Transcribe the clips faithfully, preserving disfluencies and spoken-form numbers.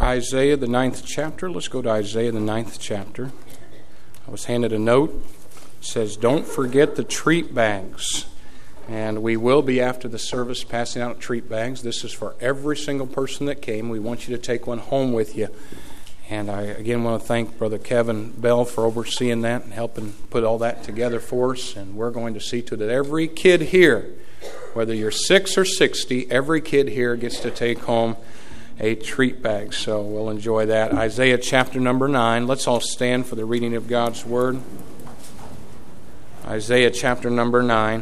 Isaiah, the ninth chapter. Let's go to Isaiah, the ninth chapter. I was handed a note. It says, don't forget the treat bags. And we will be, after the service, passing out treat bags. This is for every single person that came. We want you to take one home with you. And I, again, want to thank Brother Kevin Bell for overseeing that and helping put all that together for us. And we're going to see to it that every kid here, whether you're six or sixty, every kid here gets to take home a treat bag. So we'll enjoy that. Isaiah chapter number nine. Let's all stand for the reading of God's Word. Isaiah chapter number nine.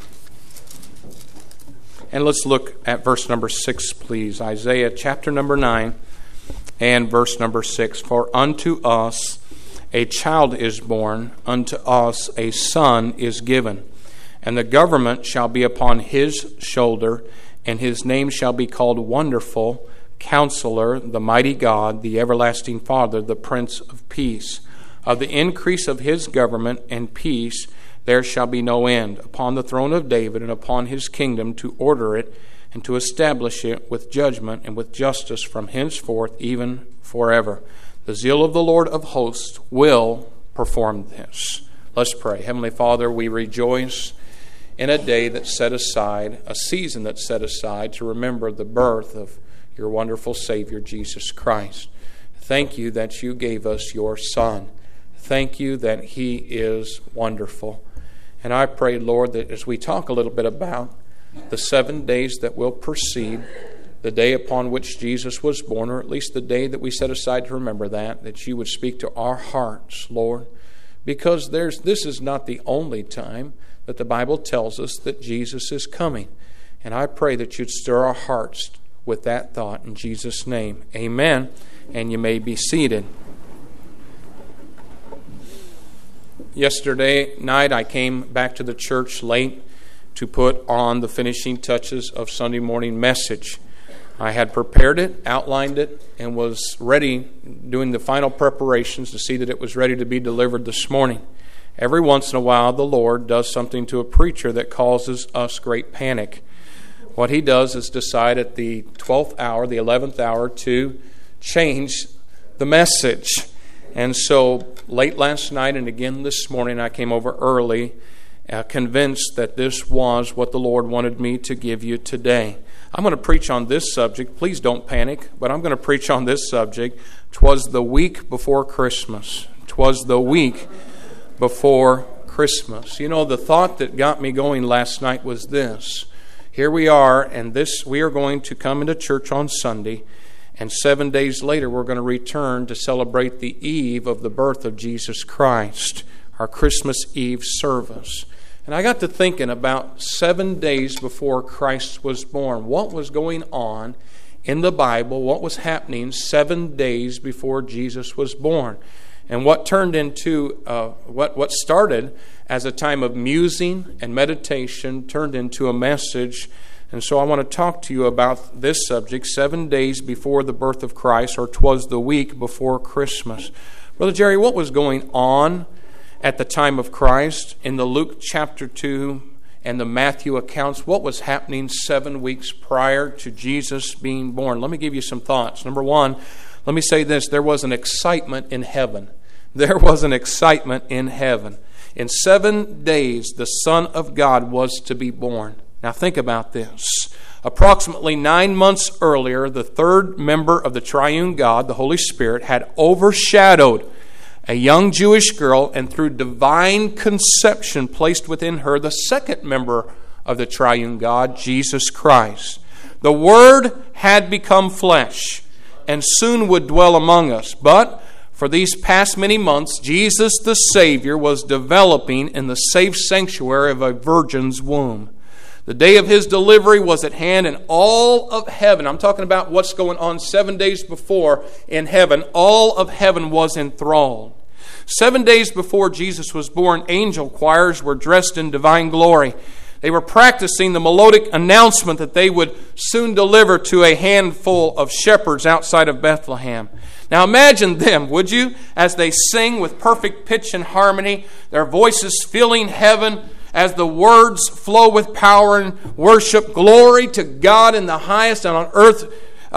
And let's look at verse number six, please. Isaiah chapter number nine and verse number six. For unto us a child is born, unto us a son is given, and the government shall be upon his shoulder, and his name shall be called Wonderful, Counselor, the Mighty God, the Everlasting Father, the Prince of Peace. Of the increase of his government and peace there shall be no end, upon the throne of David and upon his kingdom, to order it and to establish it with judgment and with justice from henceforth even forever. The zeal of the Lord of hosts will perform this. Let's pray. Heavenly Father, we rejoice in a day that's set aside, a season that's set aside to remember the birth of your wonderful Savior, Jesus Christ. Thank you that you gave us your Son. Thank you that he is wonderful. And I pray, Lord, that as we talk a little bit about the seven days that will precede the day upon which Jesus was born, or at least the day that we set aside to remember that, that you would speak to our hearts, Lord, because there's this is not the only time that the Bible tells us that Jesus is coming. And I pray that you'd stir our hearts with that thought in Jesus' name. Amen. And you may be seated. Yesterday night I came back to the church late to put on the finishing touches of Sunday morning message. I had prepared it, outlined it, and was ready, doing the final preparations to see that it was ready to be delivered this morning. Every once in a while the Lord does something to a preacher that causes us great panic. What he does is decide at the twelfth hour, the eleventh hour, to change the message. And so late last night and again this morning I came over early, uh, convinced that this was what the Lord wanted me to give you today. I'm going to preach on this subject. Please don't panic, but I'm going to preach on this subject. 'Twas the week before Christmas. 'Twas the week before Christmas. You know, the thought that got me going last night was this. Here we are, and this we are going to come into church on Sunday, and seven days later we're going to return to celebrate the eve of the birth of Jesus Christ, our Christmas Eve service. And I got to thinking about seven days before Christ was born. What was going on in the Bible? What was happening seven days before Jesus was born? And what turned into, uh, what, what started as a time of musing and meditation turned into a message. And so I want to talk to you about this subject, seven days before the birth of Christ, or 'twas the week before Christmas. Brother Jerry, what was going on at the time of Christ in the Luke chapter two and the Matthew accounts? What was happening seven weeks prior to Jesus being born? Let me give you some thoughts. Number one, let me say this. There was an excitement in heaven. There was an excitement in heaven. In seven days, the Son of God was to be born. Now think about this. Approximately nine months earlier, the third member of the triune God, the Holy Spirit, had overshadowed a young Jewish girl, and through divine conception placed within her the second member of the triune God, Jesus Christ. The Word had become flesh and soon would dwell among us. But for these past many months, Jesus the Savior was developing in the safe sanctuary of a virgin's womb. The day of his delivery was at hand, and all of heaven, I'm talking about what's going on seven days before in heaven, all of heaven was enthralled. Seven days before Jesus was born, angel choirs were dressed in divine glory. They were practicing the melodic announcement that they would soon deliver to a handful of shepherds outside of Bethlehem. Now imagine them, would you, as they sing with perfect pitch and harmony, their voices filling heaven as the words flow with power and worship. Glory to God in the highest, and on earth uh,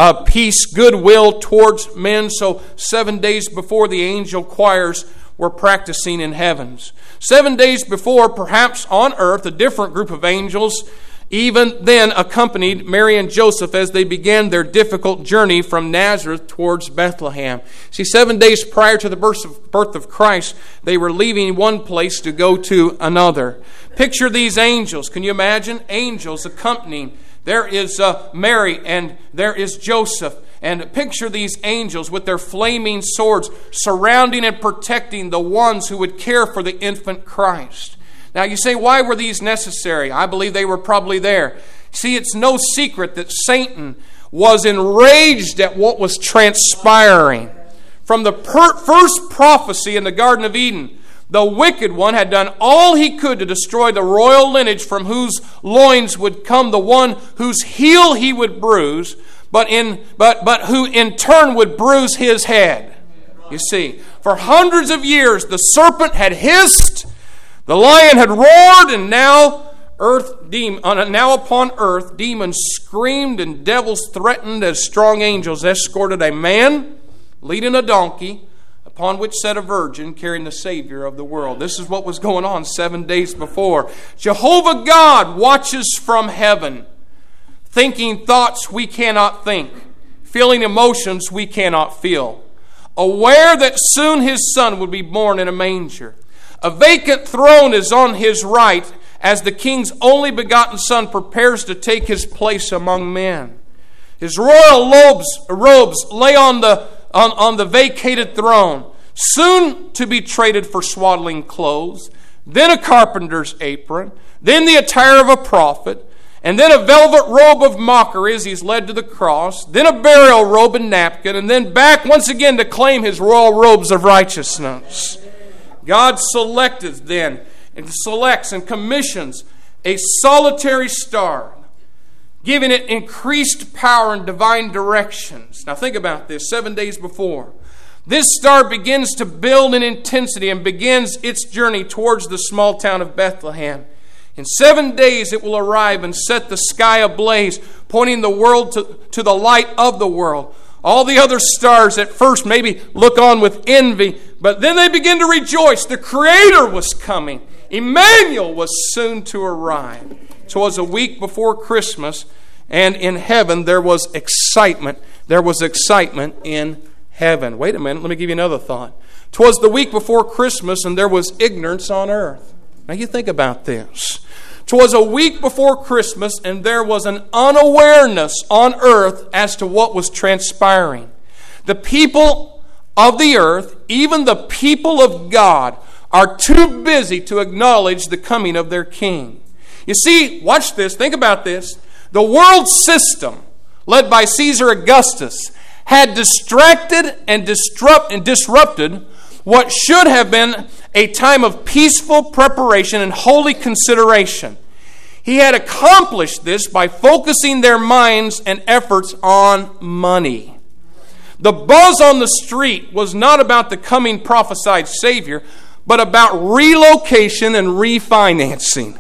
uh, peace, goodwill towards men. So seven days before, the angel choirs were practicing in heavens. Seven days before, perhaps on earth, a different group of angels even then accompanied Mary and Joseph as they began their difficult journey from Nazareth towards Bethlehem. See, seven days prior to the birth of, birth of Christ, they were leaving one place to go to another. Picture these angels. Can you imagine? Angels accompanying. There is uh, Mary and there is Joseph. And picture these angels with their flaming swords surrounding and protecting the ones who would care for the infant Christ. Now you say, why were these necessary? I believe they were probably there. See, it's no secret that Satan was enraged at what was transpiring. From the per- first prophecy in the Garden of Eden, the wicked one had done all he could to destroy the royal lineage from whose loins would come the one whose heel he would bruise, but in but but who in turn would bruise his head. You see, for hundreds of years the serpent had hissed, the lion had roared, and now earth dem- now upon earth demons screamed and devils threatened as strong angels escorted a man leading a donkey, upon which sat a virgin carrying the Savior of the world. This is what was going on seven days before. Jehovah God watches from heaven, thinking thoughts we cannot think, feeling emotions we cannot feel, aware that soon His Son would be born in a manger. A vacant throne is on His right as the King's only begotten Son prepares to take His place among men. His royal robes, robes lay on the, on, on the vacated throne, soon to be traded for swaddling clothes, then a carpenter's apron, then the attire of a prophet, and then a velvet robe of mockery as He's led to the cross, then a burial robe and napkin, and then back once again to claim His royal robes of righteousness. God selected then, and selects and commissions a solitary star, giving it increased power and divine directions. Now think about this, seven days before. This star begins to build in intensity and begins its journey towards the small town of Bethlehem. In seven days it will arrive and set the sky ablaze, pointing the world to, to the light of the world. All the other stars at first maybe look on with envy, but then they begin to rejoice. The Creator was coming. Emmanuel was soon to arrive. It was a week before Christmas, and in heaven there was excitement. There was excitement in heaven. Wait a minute, let me give you another thought. 'Twas the week before Christmas, and there was ignorance on earth. Now you think about this. 'Twas a week before Christmas, and there was an unawareness on earth as to what was transpiring. The people of the earth, even the people of God, are too busy to acknowledge the coming of their King. You see, watch this, think about this. The world system, led by Caesar Augustus, had distracted and, disrupt, and disrupted what should have been a time of peaceful preparation and holy consideration. He had accomplished this by focusing their minds and efforts on money. The buzz on the street was not about the coming prophesied Savior, but about relocation and refinancing.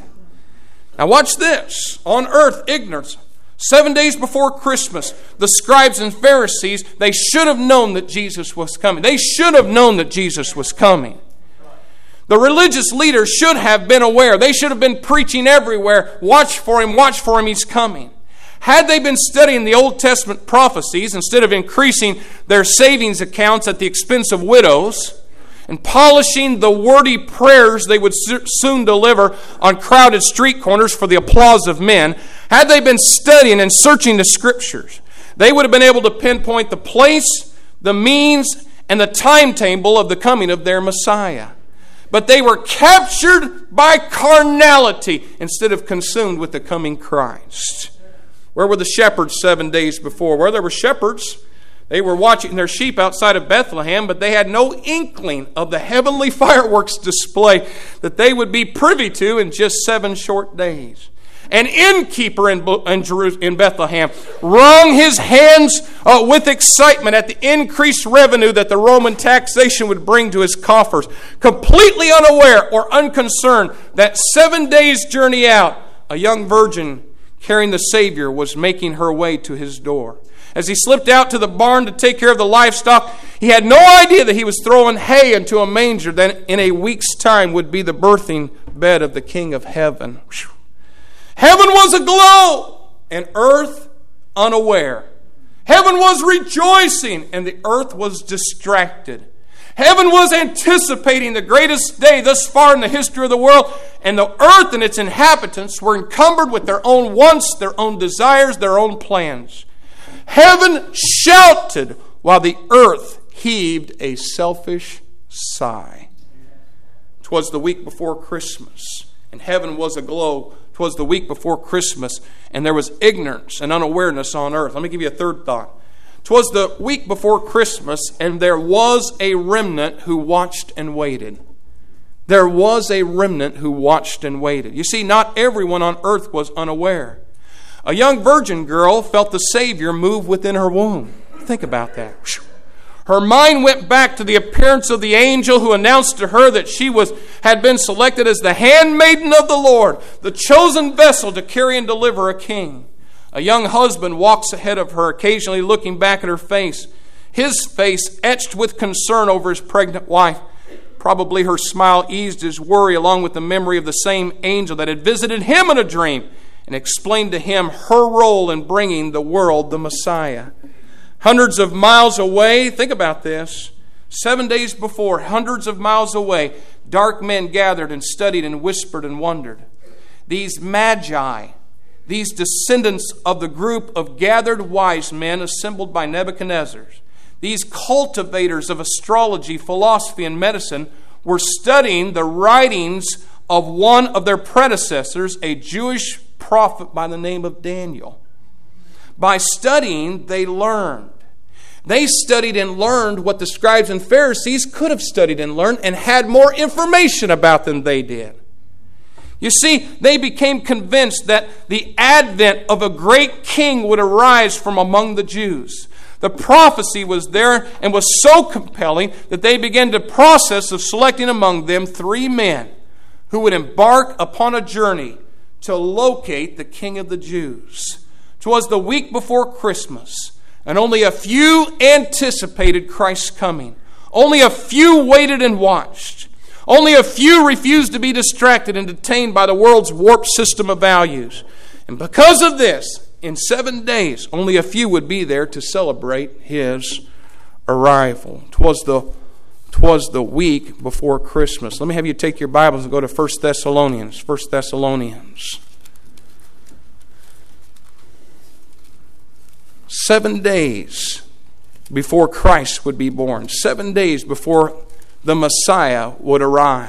Now watch this. On earth, ignorance. Seven days before Christmas, the scribes and Pharisees, they should have known that Jesus was coming. They should have known that Jesus was coming. The religious leaders should have been aware. They should have been preaching everywhere. Watch for Him, watch for Him, He's coming. Had they been studying the Old Testament prophecies instead of increasing their savings accounts at the expense of widows and polishing the wordy prayers they would soon deliver on crowded street corners for the applause of men, had they been studying and searching the Scriptures, they would have been able to pinpoint the place, the means, and the timetable of the coming of their Messiah. But they were captured by carnality instead of consumed with the coming Christ. Where were the shepherds seven days before? Where there were shepherds, they were watching their sheep outside of Bethlehem, but they had no inkling of the heavenly fireworks display that they would be privy to in just seven short days. An innkeeper in, in, Jerusalem, in Bethlehem wrung his hands uh, with excitement at the increased revenue that the Roman taxation would bring to his coffers, completely unaware or unconcerned that seven days' journey out, a young virgin carrying the Savior was making her way to his door. As he slipped out to the barn to take care of the livestock, he had no idea that he was throwing hay into a manger that in a week's time would be the birthing bed of the King of Heaven. Whew. Heaven was aglow and earth unaware. Heaven was rejoicing and the earth was distracted. Heaven was anticipating the greatest day thus far in the history of the world, and the earth and its inhabitants were encumbered with their own wants, their own desires, their own plans. Heaven shouted while the earth heaved a selfish sigh. 'Twas the week before Christmas, and heaven was aglow. 'Twas the week before Christmas, and there was ignorance and unawareness on earth. Let me give you a third thought. 'Twas the week before Christmas, and there was a remnant who watched and waited. There was a remnant who watched and waited. You see, not everyone on earth was unaware. A young virgin girl felt the Savior move within her womb. Think about that. Her mind went back to the appearance of the angel who announced to her that she was had been selected as the handmaiden of the Lord, the chosen vessel to carry and deliver a king. A young husband walks ahead of her, occasionally looking back at her face, his face etched with concern over his pregnant wife. Probably her smile eased his worry, along with the memory of the same angel that had visited him in a dream and explained to him her role in bringing the world the Messiah. Hundreds of miles away, think about this, seven days before, hundreds of miles away, dark men gathered and studied and whispered and wondered. These magi, these descendants of the group of gathered wise men assembled by Nebuchadnezzar, these cultivators of astrology, philosophy, and medicine, were studying the writings of one of their predecessors, a Jewish prophet by the name of Daniel. By studying, they learned. They studied and learned what the scribes and Pharisees could have studied and learned and had more information about than they did. You see, they became convinced that the advent of a great king would arise from among the Jews. The prophecy was there and was so compelling that they began the process of selecting among them three men who would embark upon a journey to locate the King of the Jews. 'Twas the week before Christmas, and only a few anticipated Christ's coming. Only a few waited and watched. Only a few refused to be distracted and detained by the world's warped system of values. And because of this, in seven days, only a few would be there to celebrate his arrival. 'Twas the, 'twas the week before Christmas. Let me have you take your Bibles and go to First Thessalonians. First Thessalonians. Seven days before Christ would be born. Seven days before the Messiah would arrive.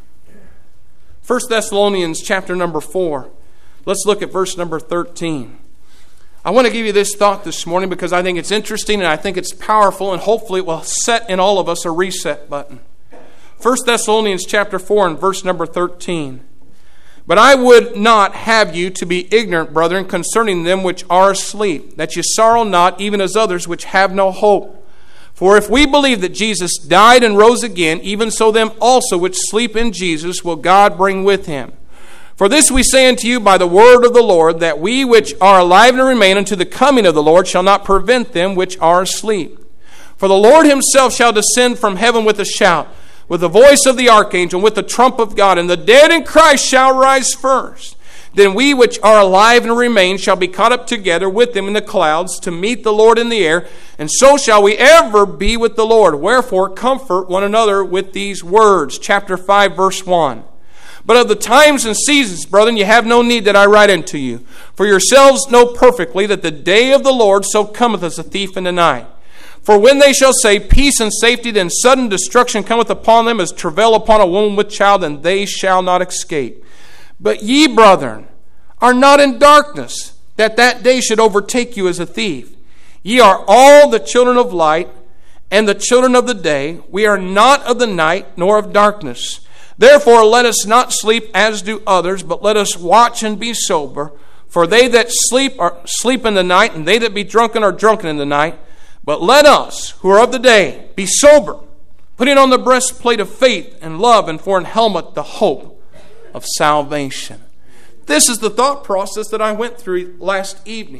First Thessalonians chapter number four. Let's look at verse number thirteen. I want to give you this thought this morning because I think it's interesting and I think it's powerful, and hopefully it will set in all of us a reset button. First Thessalonians chapter four and verse number thirteen. But I would not have you to be ignorant, brethren, concerning them which are asleep, that ye sorrow not, even as others which have no hope. For if we believe that Jesus died and rose again, even so them also which sleep in Jesus will God bring with him. For this we say unto you by the word of the Lord, that we which are alive and remain unto the coming of the Lord shall not prevent them which are asleep. For the Lord himself shall descend from heaven with a shout, with the voice of the archangel, with the trump of God, and the dead in Christ shall rise first. Then we which are alive and remain shall be caught up together with them in the clouds to meet the Lord in the air, and so shall we ever be with the Lord. Wherefore comfort one another with these words. Chapter five, verse one. But of the times and seasons, brethren, you have no need that I write unto you. For yourselves know perfectly that the day of the Lord so cometh as a thief in the night. For when they shall say peace and safety, then sudden destruction cometh upon them as travail upon a woman with child, and they shall not escape. But ye, brethren, are not in darkness, that that day should overtake you as a thief. Ye are all the children of light and the children of the day. We are not of the night nor of darkness. Therefore let us not sleep as do others, but let us watch and be sober. For they that sleep are sleep in the night, and they that be drunken are drunken in the night. But let us, who are of the day, be sober, putting on the breastplate of faith and love, and for an helmet the hope of salvation. This is the thought process that I went through last evening.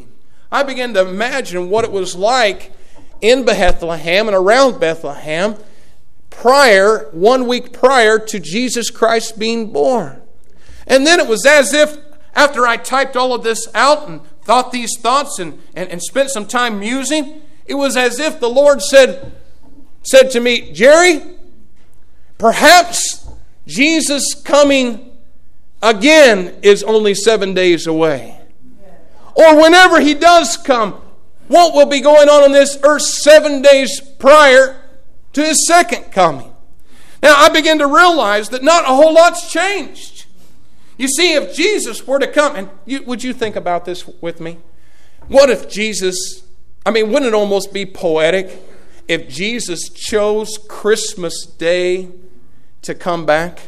I began to imagine what it was like in Bethlehem and around Bethlehem prior, one week prior to Jesus Christ being born. And then it was as if, after I typed all of this out and thought these thoughts and, and, and spent some time musing, it was as if the Lord said, said to me, Jerry, perhaps Jesus coming again is only seven days away. Or whenever He does come, what will be going on on this earth seven days prior to His second coming? Now, I begin to realize that not a whole lot's changed. You see, if Jesus were to come, and you, would you think about this with me? What if Jesus, I mean, wouldn't it almost be poetic if Jesus chose Christmas Day to come back?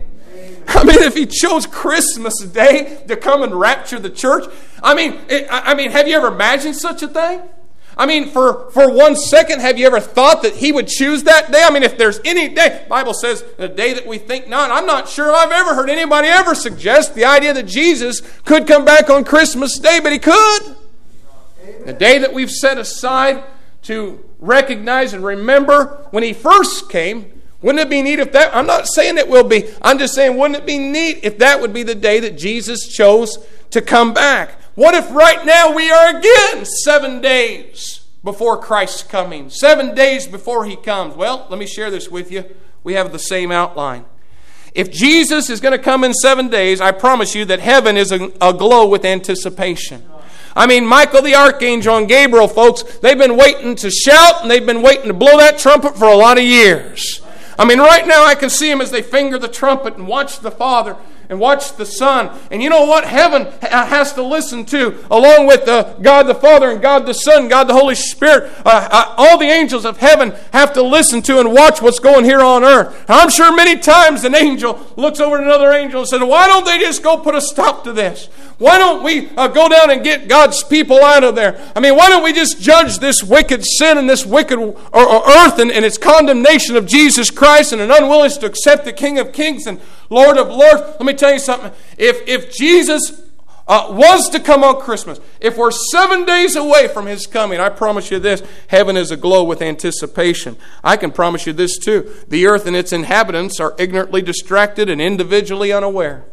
I mean, if He chose Christmas Day to come and rapture the church, I mean, it, I mean, have you ever imagined such a thing? I mean, for, for one second, have you ever thought that He would choose that day? I mean, if there's any day, the Bible says, the day that we think not, I'm not sure I've ever heard anybody ever suggest the idea that Jesus could come back on Christmas Day, but He could. Amen. The day that we've set aside to recognize and remember when He first came. Wouldn't it be neat if that, I'm not saying it will be, I'm just saying wouldn't it be neat if that would be the day that Jesus chose to come back? What if right now we are again seven days before Christ's coming? Seven days before He comes. Well, let me share this with you. We have the same outline. If Jesus is going to come in seven days, I promise you that heaven is aglow with anticipation. I mean, Michael the Archangel and Gabriel, folks, they've been waiting to shout and they've been waiting to blow that trumpet for a lot of years. I mean, right now I can see them as they finger the trumpet and watch the Father and watch the Son. And you know what? Heaven has to listen to, along with uh, God the Father and God the Son, God the Holy Spirit. Uh, uh, all the angels of heaven have to listen to and watch what's going here on earth. And I'm sure many times an angel looks over at another angel and says, why don't they just go put a stop to this? Why don't we uh, go down and get God's people out of there? I mean, why don't we just judge this wicked sin and this wicked or, or earth and, and its condemnation of Jesus Christ and an unwillingness to accept the King of Kings and Lord of Lords? Let me tell you something. If, if Jesus uh, was to come on Christmas, if we're seven days away from His coming, I promise you this, heaven is aglow with anticipation. I can promise you this too. The earth and its inhabitants are ignorantly distracted and individually unaware.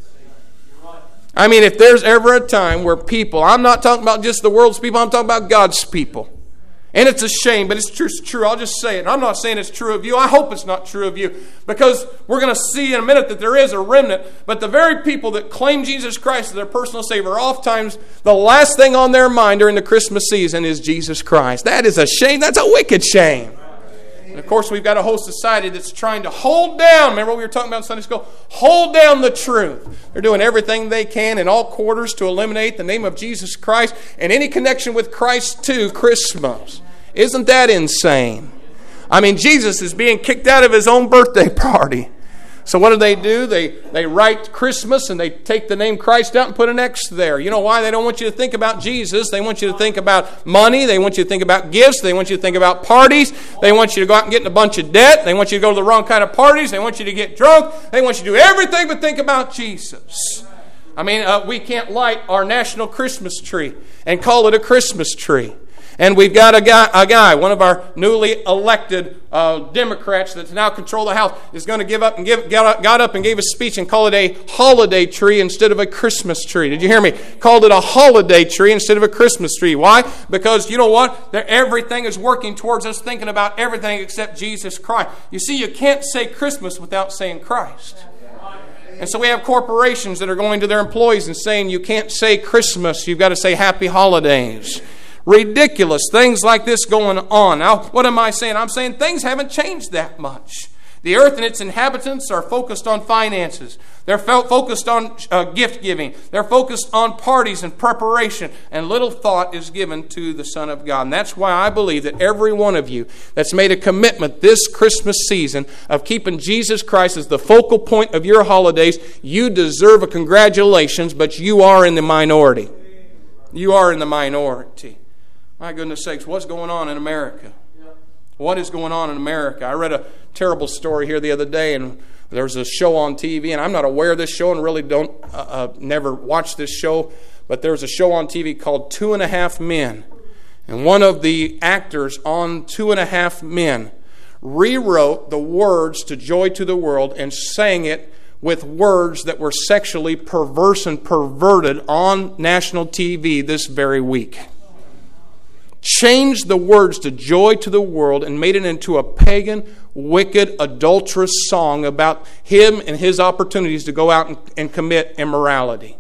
I mean, if there's ever a time where people, I'm not talking about just the world's people, I'm talking about God's people. And it's a shame, but it's true. It's true. I'll just say it. I'm not saying it's true of you. I hope it's not true of you. Because we're going to see in a minute that there is a remnant. But the very people that claim Jesus Christ as their personal Savior, oftentimes the last thing on their mind during the Christmas season is Jesus Christ. That is a shame. That's a wicked shame. And of course, we've got a whole society that's trying to hold down, remember what we were talking about in Sunday school? Hold down the truth. They're doing everything they can in all quarters to eliminate the name of Jesus Christ and any connection with Christ to Christmas. Isn't that insane? I mean, Jesus is being kicked out of His own birthday party. So what do they do? They they write Christmas and they take the name Christ out and put an X there. You know why? They don't want you to think about Jesus. They want you to think about money. They want you to think about gifts. They want you to think about parties. They want you to go out and get in a bunch of debt. They want you to go to the wrong kind of parties. They want you to get drunk. They want you to do everything but think about Jesus. I mean, uh, we can't light our national Christmas tree and call it a Christmas tree. And we've got a guy, a guy, one of our newly elected uh, Democrats that's now control the House, is going to give up and give, got, got up and gave a speech and call it a holiday tree instead of a Christmas tree. Did you hear me? Called it a holiday tree instead of a Christmas tree. Why? Because you know what? They're, everything is working towards us thinking about everything except Jesus Christ. You see, you can't say Christmas without saying Christ. And so we have corporations that are going to their employees and saying you can't say Christmas, you've got to say Happy Holidays. Ridiculous things like this going on. Now, what am I saying? I'm saying things haven't changed that much. The earth and its inhabitants are focused on finances. They're fo- focused on uh, gift giving. They're focused on parties and preparation. And little thought is given to the Son of God. And that's why I believe that every one of you that's made a commitment this Christmas season of keeping Jesus Christ as the focal point of your holidays, you deserve a congratulations, but you are in the minority. You are in the minority. My goodness sakes, what's going on in America? What is going on in America? I read a terrible story here the other day, and there was a show on T V, and I'm not aware of this show and really don't, uh, uh, never watch this show, but there was a show on T V called Two and a Half Men. And one of the actors on Two and a Half Men rewrote the words to Joy to the World and sang it with words that were sexually perverse and perverted on national T V this very week. Changed the words to Joy to the World and made it into a pagan, wicked, adulterous song about him and his opportunities to go out and, and commit immorality.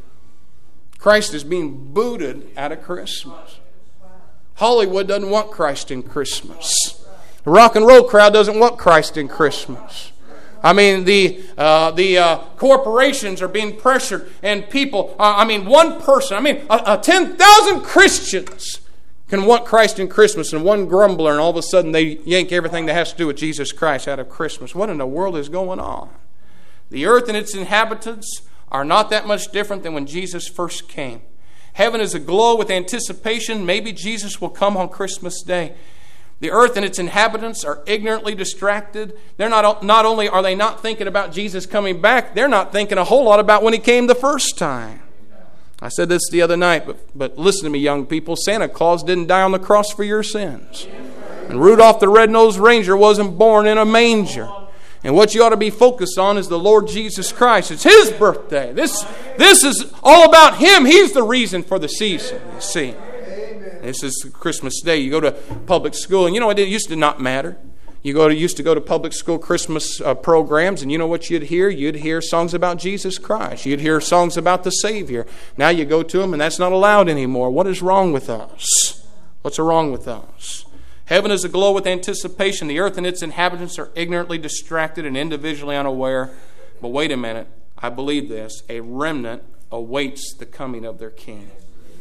Christ is being booted out of Christmas. Hollywood doesn't want Christ in Christmas. The rock and roll crowd doesn't want Christ in Christmas. I mean, the uh, the uh, corporations are being pressured, and people, uh, I mean, one person, I mean, uh, uh, ten thousand Christians can want Christ in Christmas, and one grumbler, and all of a sudden they yank everything that has to do with Jesus Christ out of Christmas. What in the world is going on? The earth and its inhabitants are not that much different than when Jesus first came. Heaven is aglow with anticipation. Maybe Jesus will come on Christmas Day. The earth and its inhabitants are ignorantly distracted. They're not, not only are they not thinking about Jesus coming back, they're not thinking a whole lot about when He came the first time. I said this the other night, but, but listen to me, young people. Santa Claus didn't die on the cross for your sins. And Rudolph the Red-Nosed Reindeer wasn't born in a manger. And what you ought to be focused on is the Lord Jesus Christ. It's His birthday. This, this is all about Him. He's the reason for the season, you see. This is Christmas Day. You go to public school, and you know, it used to not matter. You go to used to go to public school Christmas uh, programs, and you know what you'd hear? You'd hear songs about Jesus Christ. You'd hear songs about the Savior. Now you go to them, and that's not allowed anymore. What is wrong with us? What's wrong with us? Heaven is aglow with anticipation. The earth and its inhabitants are ignorantly distracted and individually unaware. But wait a minute. I believe this. A remnant awaits the coming of their King.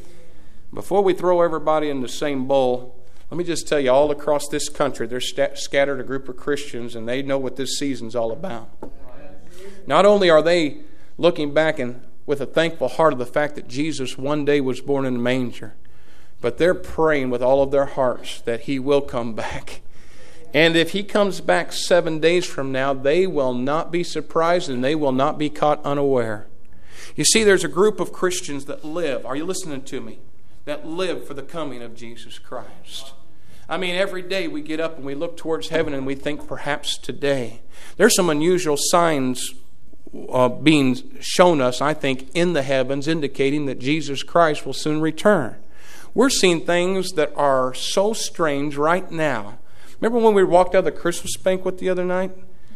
Before we throw everybody in the same bowl, let me just tell you, all across this country, there's st- scattered a group of Christians, and they know what this season's all about. Not only are they looking back and with a thankful heart of the fact that Jesus one day was born in a manger, but they're praying with all of their hearts that He will come back. And if He comes back seven days from now, they will not be surprised and they will not be caught unaware. You see, there's a group of Christians that live, are you listening to me? That live for the coming of Jesus Christ. I mean, every day we get up and we look towards heaven and we think perhaps today. There's some unusual signs uh, being shown us, I think, in the heavens indicating that Jesus Christ will soon return. We're seeing things that are so strange right now. Remember when we walked out of the Christmas banquet the other night?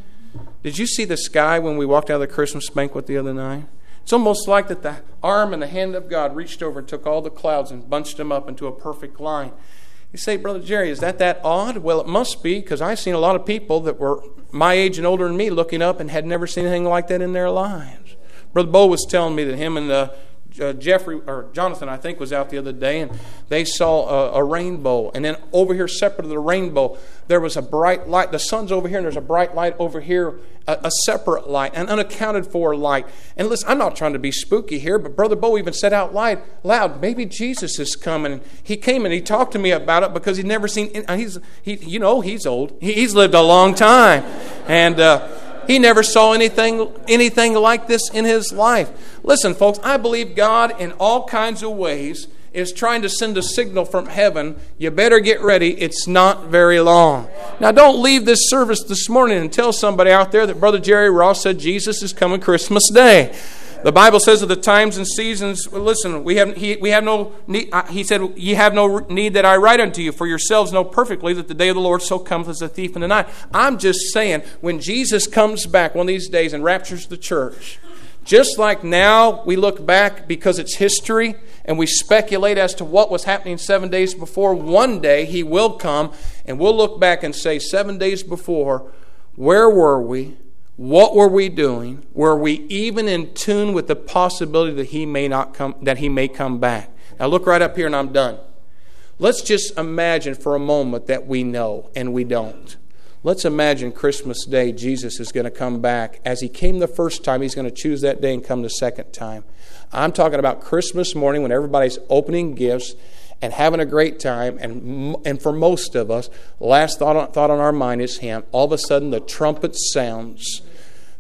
Did you see the sky when we walked out of the Christmas banquet the other night? It's almost like that the arm and the hand of God reached over and took all the clouds and bunched them up into a perfect line. You say, Brother Jerry, is that that odd? Well, it must be, because I've seen a lot of people that were my age and older than me looking up and had never seen anything like that in their lives. Brother Bo was telling me that him and uh, uh, Jeffrey, or Jonathan, I think, was out the other day, and they saw a, a rainbow. And then over here, separate of the rainbow, there was a bright light. The sun's over here, and there's a bright light over here, a, a separate light, an unaccounted for light. And listen, I'm not trying to be spooky here, but Brother Bo even said out loud, loud, maybe Jesus is coming. And he came and he talked to me about it because he'd never seen, he's, he, you know, he's old. He, he's lived a long time. And uh, he never saw anything, anything like this in his life. Listen, folks, I believe God in all kinds of ways is trying to send a signal from heaven. You better get ready. It's not very long. Now, don't leave this service this morning and tell somebody out there that Brother Jerry Ross said Jesus is coming Christmas Day. The Bible says of the times and seasons, well, listen, we have he, we have no need, uh, he said, ye have no need that I write unto you, for yourselves know perfectly that the day of the Lord so cometh as a thief in the night. I'm just saying, when Jesus comes back one of these days and raptures the church, just like now we look back because it's history and we speculate as to what was happening seven days before, one day He will come and we'll look back and say, seven days before, where were we? What were we doing? Were we even in tune with the possibility that He may not come, that He may come back? Now look right up here and I'm done. Let's just imagine for a moment that we know and we don't. Let's imagine Christmas Day, Jesus is going to come back. As He came the first time, He's going to choose that day and come the second time. I'm talking about Christmas morning when everybody's opening gifts and having a great time. And and for most of us, last thought on, thought on our mind is Him. All of a sudden, the trumpet sounds.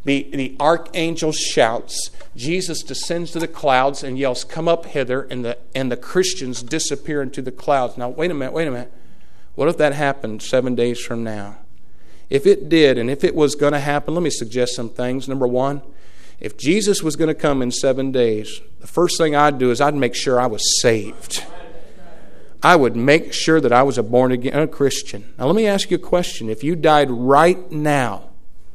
The, the archangel shouts. Jesus descends to the clouds and yells, "Come up hither," and the, and the Christians disappear into the clouds. Now, wait a minute, wait a minute. What if that happened seven days from now? If it did, and if it was going to happen, let me suggest some things. Number one, if Jesus was going to come in seven days, the first thing I'd do is I'd make sure I was saved. I would make sure that I was a born-again Christian. Now, let me ask you a question. If you died right now,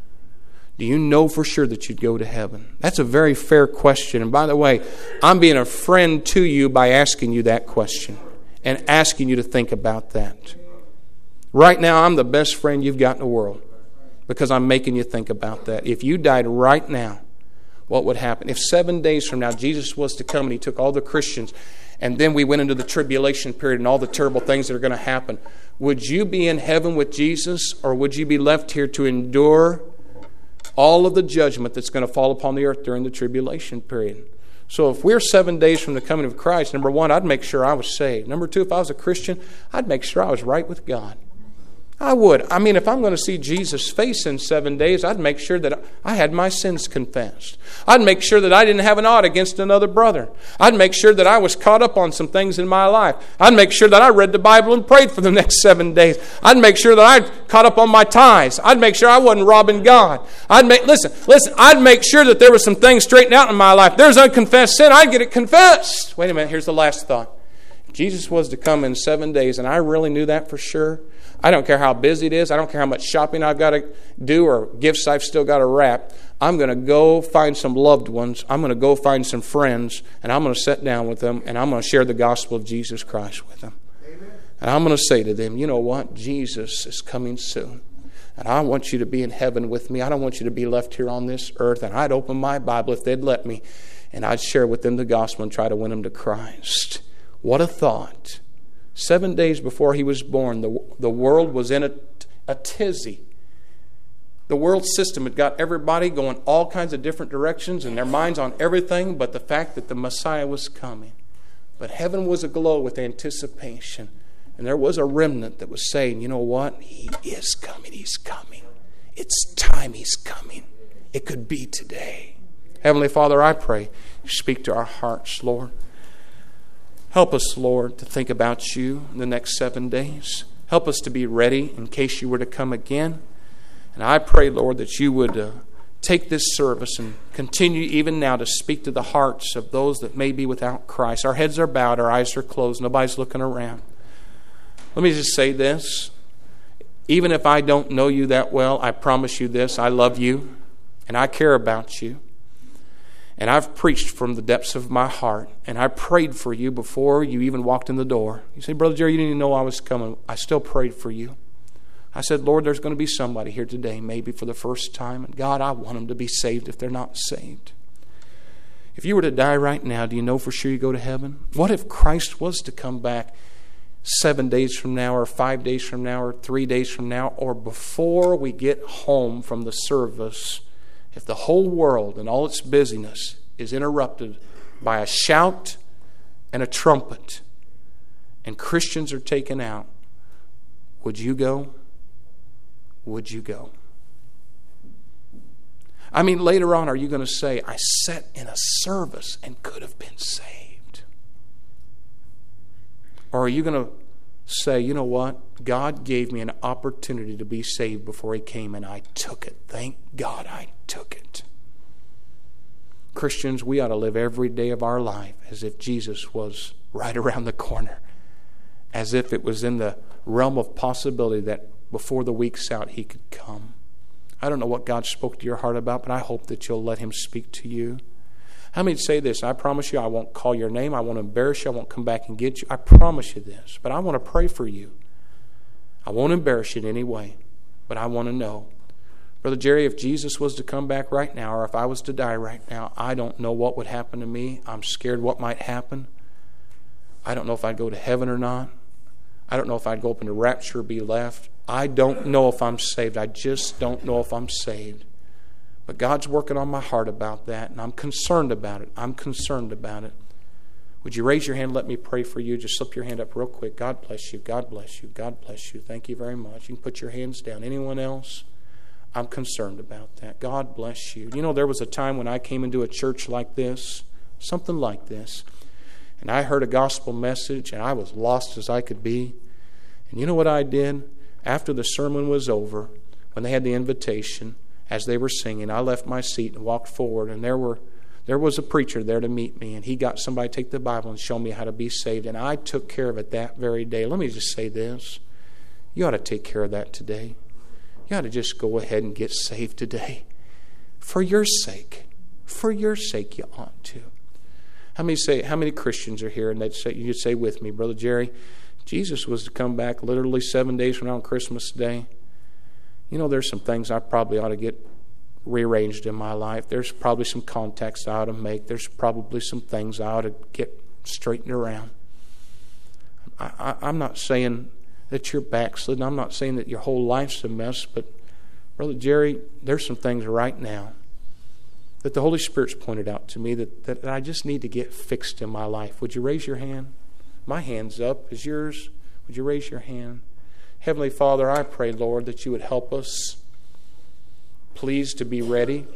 do you know for sure that you'd go to heaven? That's a very fair question. And by the way, I'm being a friend to you by asking you that question and asking you to think about that. Right now, I'm the best friend you've got in the world because I'm making you think about that. If you died right now, what would happen? If seven days from now Jesus was to come and He took all the Christians and then we went into the tribulation period and all the terrible things that are going to happen, would you be in heaven with Jesus, or would you be left here to endure all of the judgment that's going to fall upon the earth during the tribulation period? So if we're seven days from the coming of Christ, number one, I'd make sure I was saved. Number two, if I was a Christian, I'd make sure I was right with God. I would. I mean, if I'm going to see Jesus' face in seven days, I'd make sure that I had my sins confessed. I'd make sure that I didn't have an ought against another brother. I'd make sure that I was caught up on some things in my life. I'd make sure that I read the Bible and prayed for the next seven days. I'd make sure that I caught up on my tithes. I'd make sure I wasn't robbing God. I'd make, listen, listen, I'd make sure that there were some things straightened out in my life. If there's unconfessed sin, I'd get it confessed. Wait a minute, here's the last thought. If Jesus was to come in seven days, and I really knew that for sure, I don't care how busy it is. I don't care how much shopping I've got to do or gifts I've still got to wrap. I'm going to go find some loved ones. I'm going to go find some friends, and I'm going to sit down with them, and I'm going to share the gospel of Jesus Christ with them. Amen. And I'm going to say to them, you know what? Jesus is coming soon. And I want you to be in heaven with me. I don't want you to be left here on this earth. And I'd open my Bible if they'd let me, and I'd share with them the gospel and try to win them to Christ. What a thought. Seven days before He was born, the, the world was in a, a tizzy. The world system had got everybody going all kinds of different directions and their minds on everything but the fact that the Messiah was coming. But heaven was aglow with anticipation. And there was a remnant that was saying, you know what? He is coming. He's coming. It's time He's coming. It could be today. Heavenly Father, I pray You speak to our hearts, Lord. Help us, Lord, to think about You in the next seven days. Help us to be ready in case You were to come again. And I pray, Lord, that You would uh, take this service and continue even now to speak to the hearts of those that may be without Christ. Our heads are bowed, our eyes are closed, nobody's looking around. Let me just say this. Even if I don't know You that well, I promise you this, I love You and I care about You. And I've preached from the depths of my heart. And I prayed for you before you even walked in the door. You say, Brother Jerry, you didn't even know I was coming. I still prayed for you. I said, Lord, there's going to be somebody here today, maybe for the first time. And God, I want them to be saved if they're not saved. If you were to die right now, do you know for sure you go to heaven? What if Christ was to come back seven days from now, or five days from now, or three days from now, or before we get home from the service? If the whole world and all its busyness is interrupted by a shout and a trumpet and Christians are taken out, would you go? Would you go? I mean, later on, are you going to say, I sat in a service and could have been saved? Or are you going to say, you know what? God gave me an opportunity to be saved before He came, and I took it. Thank God I took it. Christians, we ought to live every day of our life as if Jesus was right around the corner, as if it was in the realm of possibility that before the week's out He could come. I don't know what God spoke to your heart about, but I hope that you'll let Him speak to you. How many say this? I promise you I won't call your name. I won't embarrass you. I won't come back and get you. I promise you this. But I want to pray for you. I won't embarrass you in any way. But I want to know. Brother Jerry, if Jesus was to come back right now, or if I was to die right now, I don't know what would happen to me. I'm scared what might happen. I don't know if I'd go to heaven or not. I don't know if I'd go up into rapture or be left. I don't know if I'm saved. I just don't know if I'm saved. But God's working on my heart about that, and I'm concerned about it. I'm concerned about it. Would you raise your hand? Let me pray for you. Just slip your hand up real quick. God bless you. God bless you. God bless you. Thank you very much. You can put your hands down. Anyone else? I'm concerned about that. God bless you. You know, there was a time when I came into a church like this, something like this, and I heard a gospel message, and I was lost as I could be. And you know what I did? After the sermon was over, when they had the invitation, as they were singing, I left my seat and walked forward, and there were there was a preacher there to meet me, and he got somebody to take the Bible and show me how to be saved, and I took care of it that very day. Let me just say this. You ought to take care of that today. You ought to just go ahead and get saved today. For your sake. For your sake, you ought to. How many say? How many Christians are here? And they'd say, you'd say with me, Brother Jerry, Jesus was to come back literally seven days from now on Christmas Day. You know, there's some things I probably ought to get rearranged in my life. There's probably some contacts I ought to make. There's probably some things I ought to get straightened around. I, I, I'm not saying that you're backslidden. I'm not saying that your whole life's a mess. But, Brother Jerry, there's some things right now that the Holy Spirit's pointed out to me that, that I just need to get fixed in my life. Would you raise your hand? My hand's up. Is yours? Would you raise your hand? Heavenly Father, I pray, Lord, that you would help us, please, to be ready.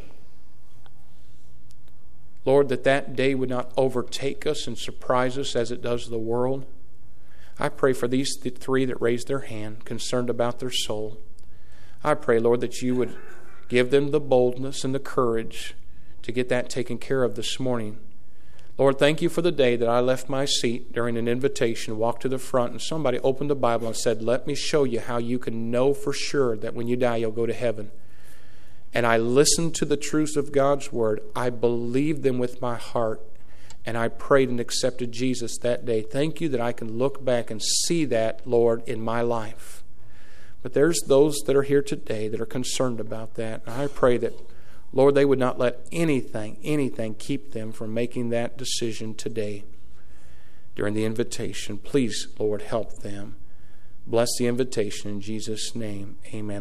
Lord, that that day would not overtake us and surprise us as it does the world. I pray for these three that raised their hand, concerned about their soul. I pray, Lord, that you would give them the boldness and the courage to get that taken care of this morning. Lord, thank you for the day that I left my seat during an invitation, walked to the front, and somebody opened the Bible and said, let me show you how you can know for sure that when you die you'll go to heaven. And I listened to the truths of God's Word. I believed them with my heart. And I prayed and accepted Jesus that day. Thank you that I can look back and see that, Lord, in my life. But there's those that are here today that are concerned about that. And I pray that, Lord, they would not let anything, anything keep them from making that decision today during the invitation. Please, Lord, help them. Bless the invitation in Jesus' name. Amen.